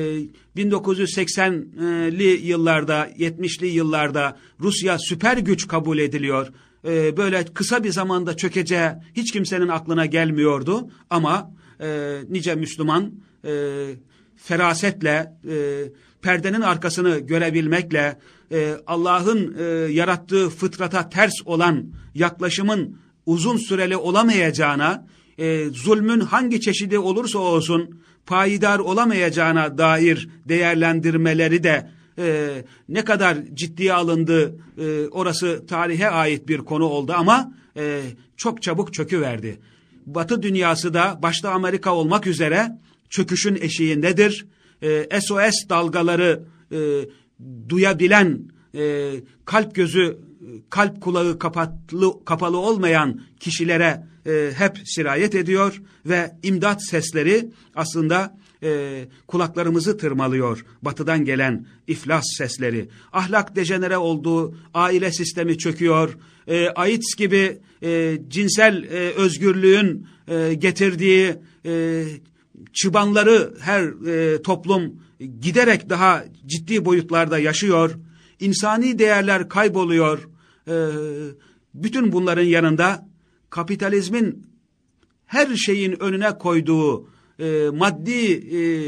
1980'li yıllarda, 70'li yıllarda Rusya süper güç kabul ediliyor. Böyle kısa bir zamanda çökeceği hiç kimsenin aklına gelmiyordu. Ama nice Müslüman ferasetle, perdenin arkasını görebilmekle, Allah'ın yarattığı fıtrata ters olan yaklaşımın uzun süreli olamayacağına, zulmün hangi çeşidi olursa olsun payidar olamayacağına dair değerlendirmeleri de ne kadar ciddiye alındı, orası tarihe ait bir konu oldu ama çok çabuk çöküverdi. Batı dünyası da başta Amerika olmak üzere çöküşün eşiğindedir. SOS dalgaları duyabilen, kalp gözü, kalp kulağı kapalı olmayan kişilere hep sirayet ediyor ve imdat sesleri aslında kulaklarımızı tırmalıyor. Batıdan gelen iflas sesleri. Ahlak dejenere oldu, aile sistemi çöküyor, AIDS gibi cinsel özgürlüğün getirdiği çıbanları her toplum giderek daha ciddi boyutlarda yaşıyor. İnsani değerler kayboluyor. Bütün bunların yanında kapitalizmin her şeyin önüne koyduğu maddi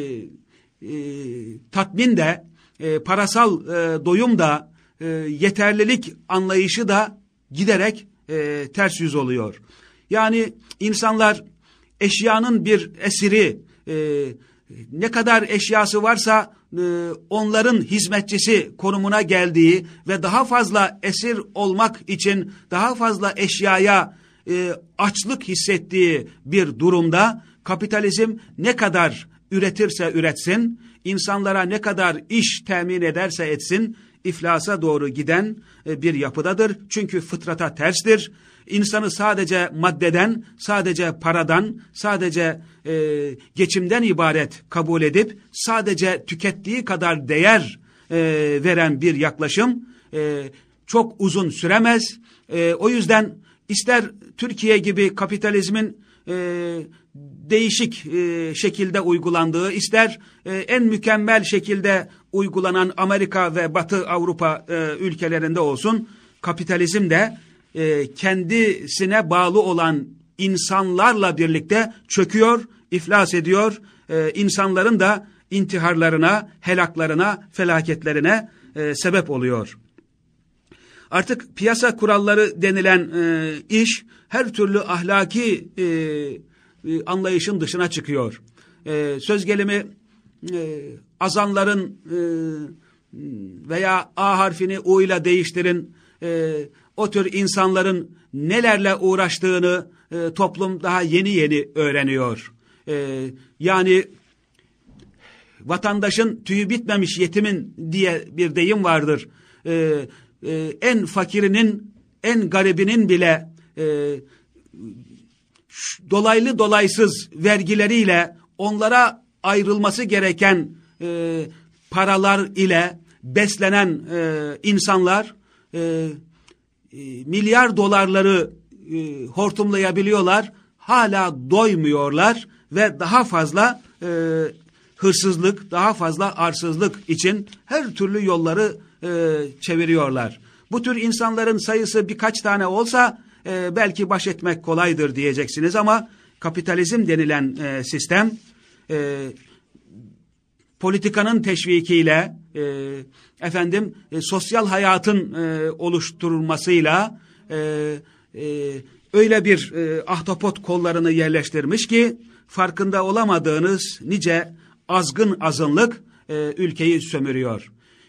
tatmin de, parasal doyum da, yeterlilik anlayışı da giderek ters yüz oluyor. Yani insanlar eşyanın bir esiri, ne kadar eşyası varsa onların hizmetçisi konumuna geldiği ve daha fazla esir olmak için daha fazla eşyaya açlık hissettiği bir durumda kapitalizm ne kadar üretirse üretsin, insanlara ne kadar iş temin ederse etsin, iflasa doğru giden bir yapıdadır. Çünkü fıtrata terstir. İnsanı sadece maddeden, sadece paradan, sadece geçimden ibaret kabul edip sadece tükettiği kadar değer veren bir yaklaşım çok uzun süremez. O yüzden ister Türkiye gibi kapitalizmin değişik şekilde uygulandığı, ister en mükemmel şekilde uygulanan Amerika ve Batı Avrupa ülkelerinde olsun, kapitalizm de kendisine bağlı olan insanlarla birlikte çöküyor, iflas ediyor. İnsanların da intiharlarına, helaklarına, felaketlerine sebep oluyor. Artık piyasa kuralları denilen iş her türlü ahlaki anlayışın dışına çıkıyor. Söz gelimi azanların veya A harfini U ile değiştirin, o tür insanların nelerle uğraştığını toplum daha yeni yeni öğreniyor. Yani vatandaşın tüyü bitmemiş yetimin diye bir deyim vardır. En fakirinin, en garibinin bile dolaylı dolaysız vergileriyle onlara ayrılması gereken paralar ile beslenen insanlar milyar dolarları hortumlayabiliyorlar. Hala doymuyorlar ve daha fazla hırsızlık, daha fazla arsızlık için her türlü yolları çeviriyorlar. Bu tür insanların sayısı birkaç tane olsa belki baş etmek kolaydır diyeceksiniz ama kapitalizm denilen sistem politikanın teşvikiyle sosyal hayatın oluşturulmasıyla öyle bir ahtapot kollarını yerleştirmiş ki farkında olamadığınız nice azgın azınlık ülkeyi sömürüyor.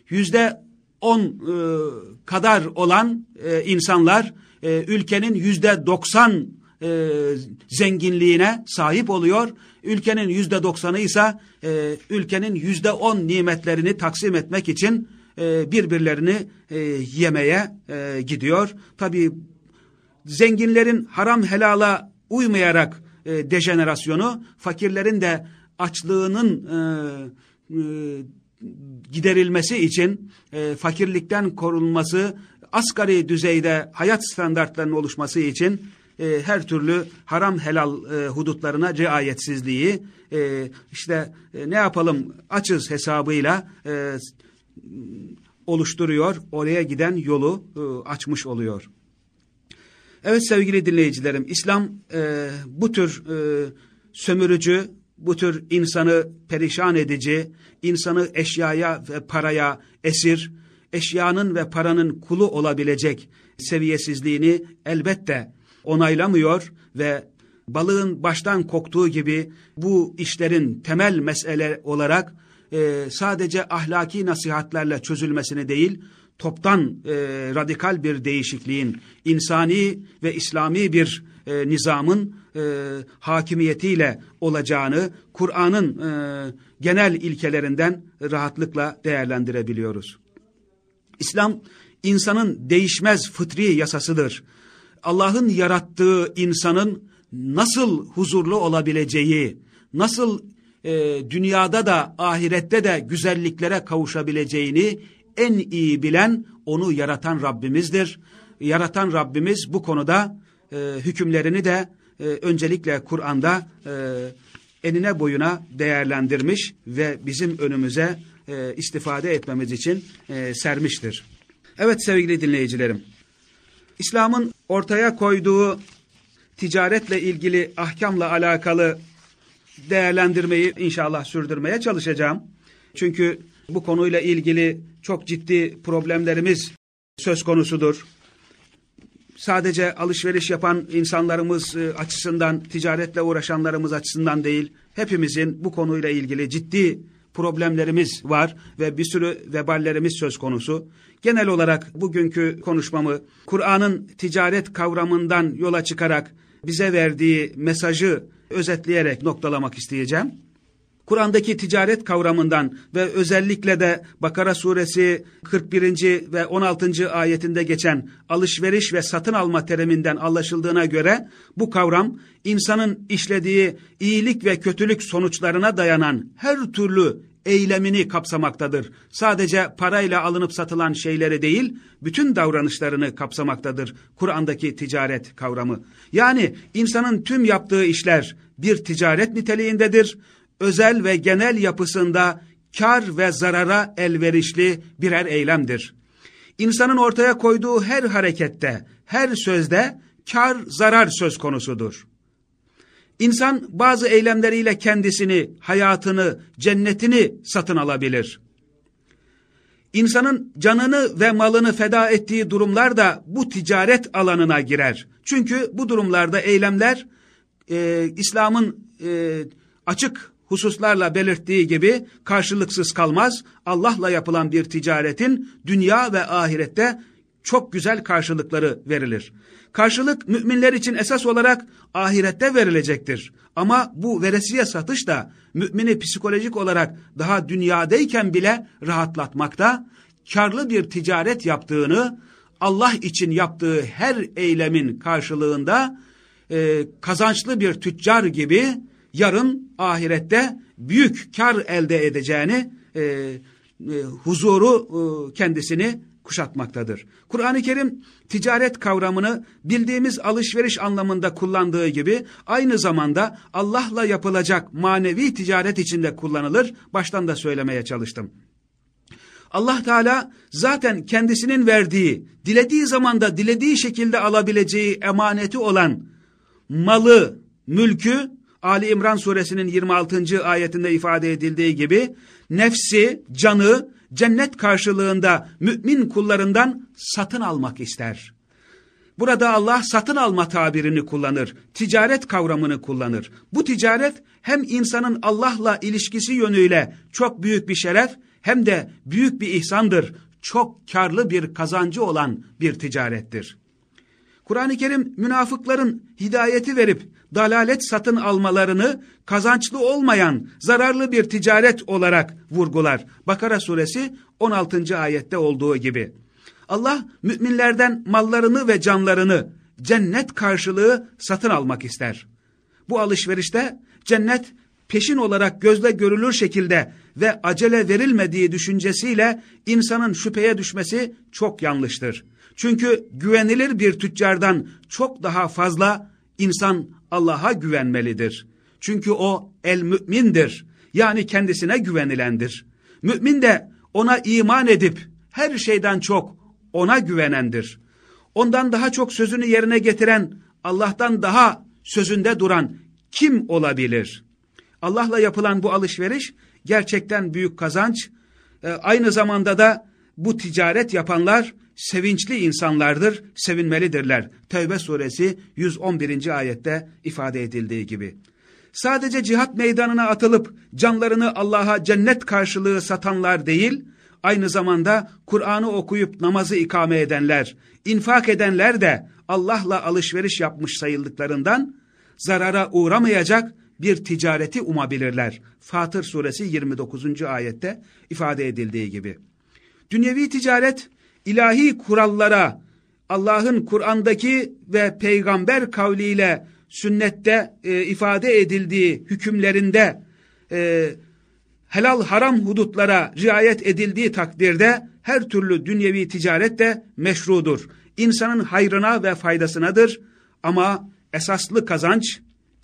%10 kadar olan insanlar ülkenin %90 zenginliğine sahip oluyor. Ülkenin %90'ı ise ülkenin %10 nimetlerini taksim etmek için birbirlerini yemeye gidiyor. Tabii zenginlerin haram helala uymayarak dejenerasyonu, fakirlerin de açlığının giderilmesi için fakirlikten korunması, asgari düzeyde hayat standartlarının oluşması için her türlü haram helal hudutlarına riayetsizliği ne yapalım açız hesabıyla oluşturuyor, oraya giden yolu açmış oluyor. Evet sevgili dinleyicilerim, İslam bu tür sömürücü, bu tür insanı perişan edici, insanı eşyaya ve paraya esir, eşyanın ve paranın kulu olabilecek seviyesizliğini elbette onaylamıyor ve balığın baştan koktuğu gibi bu işlerin temel mesele olarak sadece ahlaki nasihatlerle çözülmesini değil, toptan radikal bir değişikliğin, insani ve İslami bir nizamın hakimiyetiyle olacağını Kur'an'ın genel ilkelerinden rahatlıkla değerlendirebiliyoruz. İslam insanın değişmez fıtri yasasıdır. Allah'ın yarattığı insanın nasıl huzurlu olabileceği, nasıl dünyada da ahirette de güzelliklere kavuşabileceğini en iyi bilen onu yaratan Rabbimizdir. Yaratan Rabbimiz bu konuda hükümlerini de öncelikle Kur'an'da enine boyuna değerlendirmiş ve bizim önümüze istifade etmemiz için sermiştir. Evet sevgili dinleyicilerim, İslam'ın ortaya koyduğu ticaretle ilgili ahkamla alakalı değerlendirmeyi inşallah sürdürmeye çalışacağım. Çünkü bu konuyla ilgili çok ciddi problemlerimiz söz konusudur. Sadece alışveriş yapan insanlarımız açısından, ticaretle uğraşanlarımız açısından değil, hepimizin bu konuyla ilgili ciddi problemlerimiz var ve bir sürü veballerimiz söz konusu. Genel olarak bugünkü konuşmamı Kur'an'ın ticaret kavramından yola çıkarak bize verdiği mesajı özetleyerek noktalamak isteyeceğim. Kur'an'daki ticaret kavramından ve özellikle de Bakara suresi 41. ve 16. ayetinde geçen alışveriş ve satın alma teriminden anlaşıldığına göre bu kavram insanın işlediği iyilik ve kötülük sonuçlarına dayanan her türlü eylemini kapsamaktadır. Sadece parayla alınıp satılan şeyleri değil, bütün davranışlarını kapsamaktadır Kur'an'daki ticaret kavramı. Yani insanın tüm yaptığı işler bir ticaret niteliğindedir. Özel ve genel yapısında kar ve zarara elverişli birer eylemdir. İnsanın ortaya koyduğu her harekette, her sözde kar zarar söz konusudur. İnsan bazı eylemleriyle kendisini, hayatını, cennetini satın alabilir. İnsanın canını ve malını feda ettiği durumlar da bu ticaret alanına girer. Çünkü bu durumlarda eylemler İslam'ın açık hususlarla belirttiği gibi karşılıksız kalmaz. Allah'la yapılan bir ticaretin dünya ve ahirette çok güzel karşılıkları verilir. Karşılık müminler için esas olarak ahirette verilecektir. Ama bu veresiye satış da mümini psikolojik olarak daha dünyadayken bile rahatlatmakta, karlı bir ticaret yaptığını, Allah için yaptığı her eylemin karşılığında kazançlı bir tüccar gibi yarın ahirette büyük kar elde edeceğini, huzuru kendisini kuşatmaktadır. Kur'an-ı Kerim ticaret kavramını bildiğimiz alışveriş anlamında kullandığı gibi aynı zamanda Allah'la yapılacak manevi ticaret içinde kullanılır. Baştan da söylemeye çalıştım. Allah Teala zaten kendisinin verdiği, dilediği zamanda dilediği şekilde alabileceği emaneti olan malı, mülkü, Ali İmran suresinin 26. ayetinde ifade edildiği gibi nefsi, canı cennet karşılığında mümin kullarından satın almak ister. Burada Allah satın alma tabirini kullanır, ticaret kavramını kullanır. Bu ticaret hem insanın Allah'la ilişkisi yönüyle çok büyük bir şeref, hem de büyük bir ihsandır. Çok karlı bir kazancı olan bir ticarettir. Kur'an-ı Kerim münafıkların hidayeti verip dalalet satın almalarını kazançlı olmayan zararlı bir ticaret olarak vurgular. Bakara suresi 16. ayette olduğu gibi. Allah müminlerden mallarını ve canlarını cennet karşılığı satın almak ister. Bu alışverişte cennet peşin olarak gözle görülür şekilde ve acele verilmediği düşüncesiyle insanın şüpheye düşmesi çok yanlıştır. Çünkü güvenilir bir tüccardan çok daha fazla insan Allah'a güvenmelidir. Çünkü o el-mü'mindir, yani kendisine güvenilendir. Mümin de ona iman edip her şeyden çok ona güvenendir. Ondan daha çok sözünü yerine getiren, Allah'tan daha sözünde duran kim olabilir? Allah'la yapılan bu alışveriş gerçekten büyük kazanç. Aynı zamanda da bu ticaret yapanlar sevinçli insanlardır, sevinmelidirler. Tevbe suresi 111. ayette ifade edildiği gibi. Sadece cihat meydanına atılıp canlarını Allah'a cennet karşılığı satanlar değil, aynı zamanda Kur'an'ı okuyup namazı ikame edenler, infak edenler de Allah'la alışveriş yapmış sayıldıklarından zarara uğramayacak bir ticareti umabilirler. Fatır suresi 29. ayette ifade edildiği gibi. Dünyevi ticaret, ilahi kurallara, Allah'ın Kur'an'daki ve peygamber kavliyle sünnette ifade edildiği hükümlerinde helal haram hudutlara riayet edildiği takdirde her türlü dünyevi ticaret de meşrudur. İnsanın hayrına ve faydasınadır ama esaslı kazanç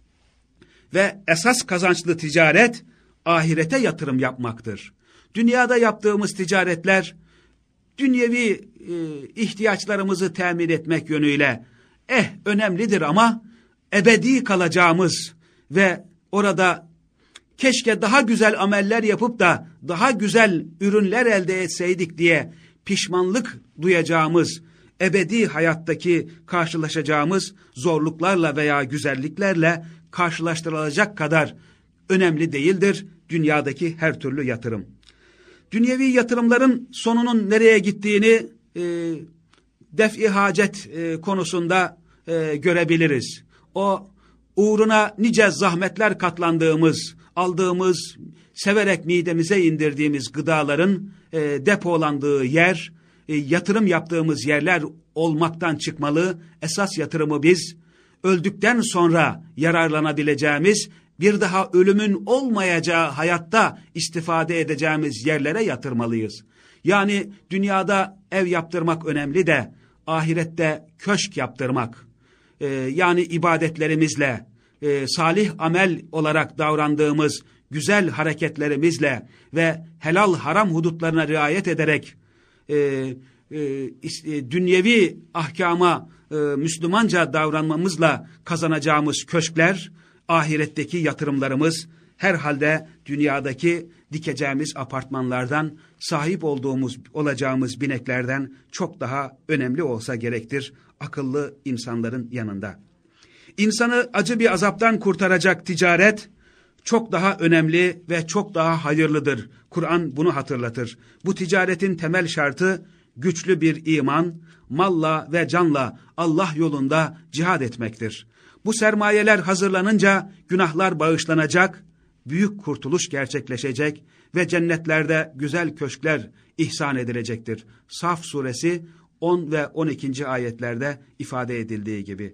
ve esas kazançlı ticaret ahirete yatırım yapmaktır. Dünyada yaptığımız ticaretler dünyevi ihtiyaçlarımızı temin etmek yönüyle önemlidir ama ebedi kalacağımız ve orada keşke daha güzel ameller yapıp da daha güzel ürünler elde etseydik diye pişmanlık duyacağımız, ebedi hayattaki karşılaşacağımız zorluklarla veya güzelliklerle karşılaştırılacak kadar önemli değildir dünyadaki her türlü yatırım. Dünyevi yatırımların sonunun nereye gittiğini def-i hacet konusunda görebiliriz. O uğruna nice zahmetler katlandığımız, aldığımız, severek midemize indirdiğimiz gıdaların depolandığı yer, yatırım yaptığımız yerler olmaktan çıkmalı. Esas yatırımı biz öldükten sonra yararlanabileceğimiz, bir daha ölümün olmayacağı hayatta istifade edeceğimiz yerlere yatırmalıyız. Yani dünyada ev yaptırmak önemli de ahirette köşk yaptırmak, yani ibadetlerimizle, salih amel olarak davrandığımız güzel hareketlerimizle ve helal haram hudutlarına riayet ederek dünyevi ahkama Müslümanca davranmamızla kazanacağımız köşkler, ahiretteki yatırımlarımız herhalde dünyadaki dikeceğimiz apartmanlardan, sahip olacağımız bineklerden çok daha önemli olsa gerektir akıllı insanların yanında. İnsanı acı bir azaptan kurtaracak ticaret çok daha önemli ve çok daha hayırlıdır. Kur'an bunu hatırlatır. Bu ticaretin temel şartı güçlü bir iman, malla ve canla Allah yolunda cihad etmektir. Bu sermayeler hazırlanınca günahlar bağışlanacak, büyük kurtuluş gerçekleşecek ve cennetlerde güzel köşkler ihsan edilecektir. Saf suresi 10 ve 12. ayetlerde ifade edildiği gibi.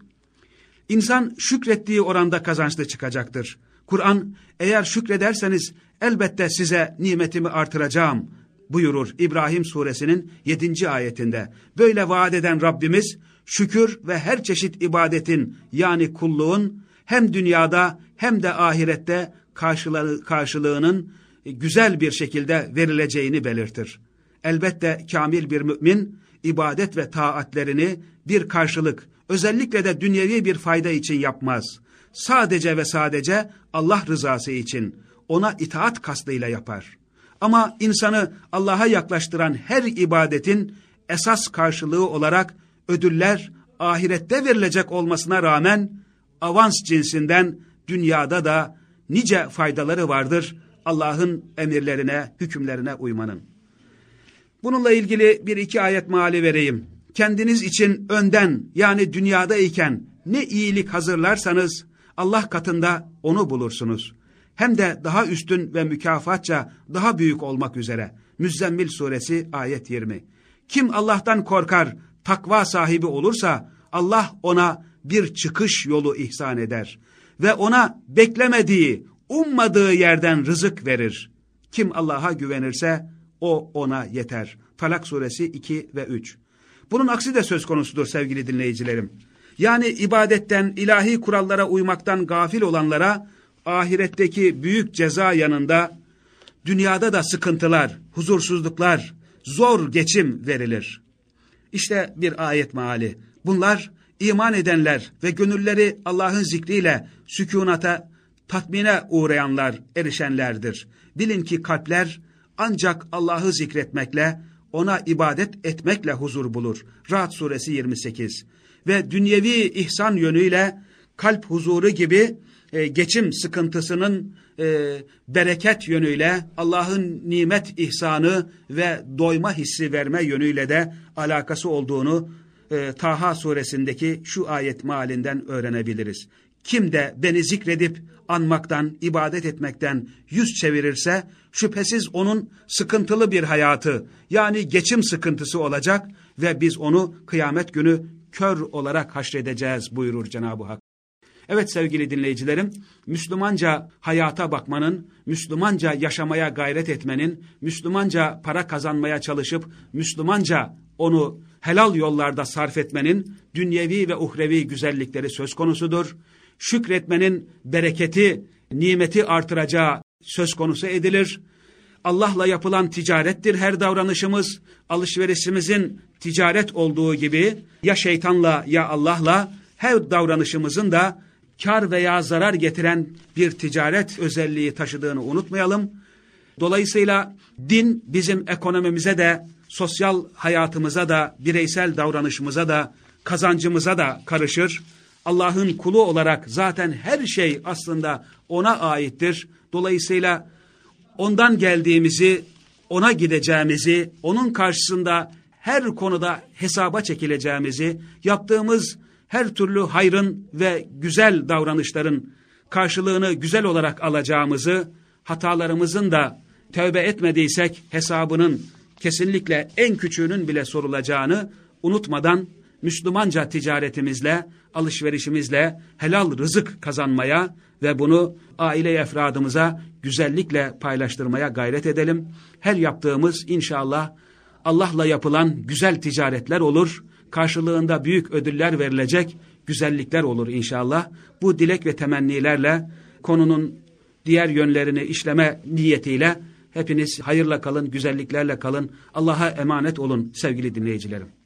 İnsan şükrettiği oranda kazançlı çıkacaktır. Kur'an, eğer şükrederseniz elbette size nimetimi artıracağım buyurur İbrahim suresinin 7. ayetinde. Böyle vaat eden Rabbimiz, şükür ve her çeşit ibadetin yani kulluğun hem dünyada hem de ahirette karşılığının güzel bir şekilde verileceğini belirtir. Elbette kamil bir mümin, ibadet ve taatlerini bir karşılık, özellikle de dünyevi bir fayda için yapmaz. Sadece ve sadece Allah rızası için, ona itaat kastıyla yapar. Ama insanı Allah'a yaklaştıran her ibadetin esas karşılığı olarak ödüller ahirette verilecek olmasına rağmen avans cinsinden dünyada da nice faydaları vardır Allah'ın emirlerine, hükümlerine uymanın. Bununla ilgili bir iki ayet meali vereyim. Kendiniz için önden yani dünyadayken ne iyilik hazırlarsanız Allah katında onu bulursunuz. Hem de daha üstün ve mükafatça daha büyük olmak üzere. Müzzemmil suresi ayet 20. Kim Allah'tan korkar, takva sahibi olursa Allah ona bir çıkış yolu ihsan eder. Ve ona beklemediği, ummadığı yerden rızık verir. Kim Allah'a güvenirse o ona yeter. Talak suresi 2 ve 3. Bunun aksi de söz konusudur sevgili dinleyicilerim. Yani ibadetten, ilahi kurallara uymaktan gafil olanlara ahiretteki büyük ceza yanında dünyada da sıkıntılar, huzursuzluklar, zor geçim verilir. İşte bir ayet meali. Bunlar iman edenler ve gönülleri Allah'ın zikriyle sükunata, tatmine uğrayanlar, erişenlerdir. Bilin ki kalpler ancak Allah'ı zikretmekle, ona ibadet etmekle huzur bulur. Ra'd suresi 28. Ve dünyevi ihsan yönüyle kalp huzuru gibi geçim sıkıntısının bereket yönüyle Allah'ın nimet ihsanı ve doyma hissi verme yönüyle de alakası olduğunu Taha suresindeki şu ayet mealinden öğrenebiliriz. Kim de beni zikredip anmaktan, ibadet etmekten yüz çevirirse şüphesiz onun sıkıntılı bir hayatı yani geçim sıkıntısı olacak ve biz onu kıyamet günü kör olarak haşredeceğiz buyurur Cenab-ı Hak. Evet sevgili dinleyicilerim, Müslümanca hayata bakmanın, Müslümanca yaşamaya gayret etmenin, Müslümanca para kazanmaya çalışıp Müslümanca onu helal yollarda sarf etmenin dünyevi ve uhrevi güzellikleri söz konusudur. Şükretmenin bereketi, nimeti artıracağı söz konusu edilir. Allah'la yapılan ticarettir her davranışımız. Alışverişimizin ticaret olduğu gibi ya şeytanla ya Allah'la her davranışımızın da kar veya zarar getiren bir ticaret özelliği taşıdığını unutmayalım. Dolayısıyla din bizim ekonomimize de, sosyal hayatımıza da, bireysel davranışımıza da, kazancımıza da karışır. Allah'ın kulu olarak zaten her şey aslında ona aittir. Dolayısıyla ondan geldiğimizi, ona gideceğimizi, onun karşısında her konuda hesaba çekileceğimizi, yaptığımız her türlü hayrın ve güzel davranışların karşılığını güzel olarak alacağımızı, hatalarımızın da tövbe etmediysek hesabının kesinlikle en küçüğünün bile sorulacağını unutmadan Müslümanca ticaretimizle, alışverişimizle helal rızık kazanmaya ve bunu aile efradımıza güzellikle paylaştırmaya gayret edelim. Her yaptığımız inşallah Allah'la yapılan güzel ticaretler olur. Karşılığında büyük ödüller verilecek güzellikler olur inşallah. Bu dilek ve temennilerle konunun diğer yönlerini işleme niyetiyle hepiniz hayırla kalın, güzelliklerle kalın. Allah'a emanet olun sevgili dinleyicilerim.